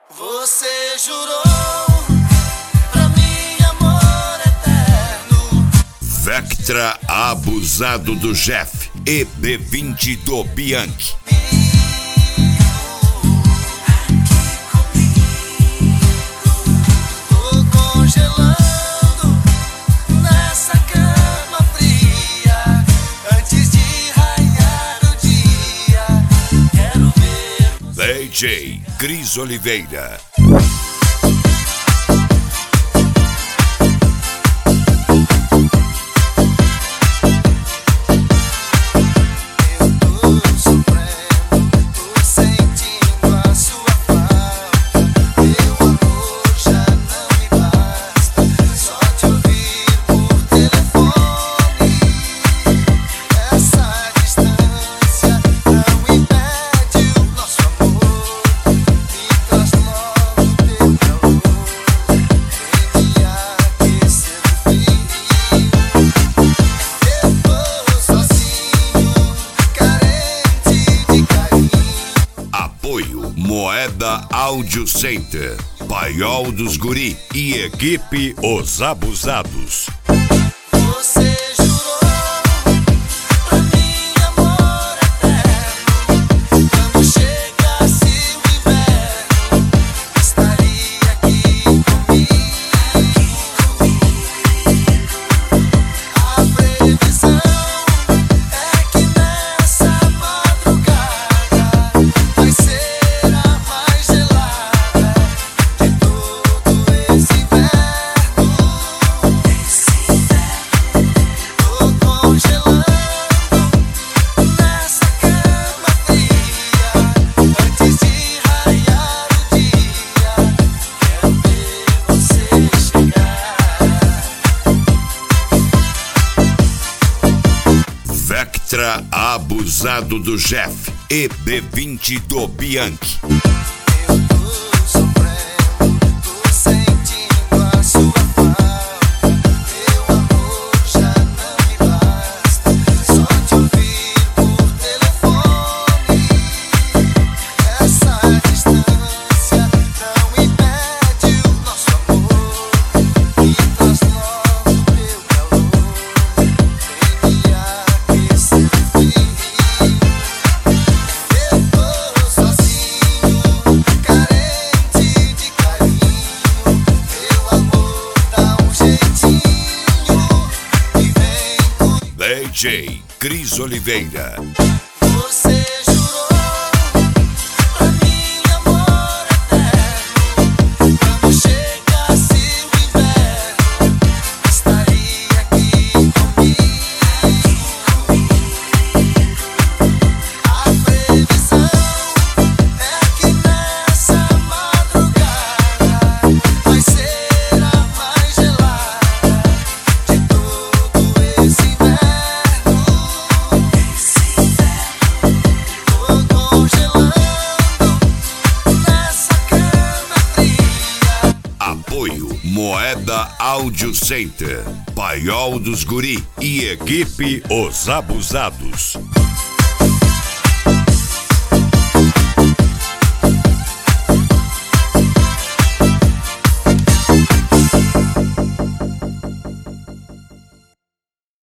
Você jurou pra mim amor eterno. Vectra abusado do Jeff e B20 do Bianchi. Tô congelando nessa cama fria. Antes de raiar o dia, quero ver DJ Cris Oliveira. Moeda Audio Center, Paiol dos Guri e equipe Os Abusados. Você jurou pra mim amor eterno. Quando chegasse o inverno, estaria aqui comigo. A previsão é que nessa madrugada vai ser Vectra abusado do Jeff e B20 do Bianchi. DJ Cris Oliveira. Você jurou pra mim amor eterno. Quando chegasse o inverno, estaria aqui comigo. A previsão é que nessa madrugada vai ser a mais gelada de todo esse inverno. Moeda Audio Center, Paiol dos Guri e equipe Os Abusados.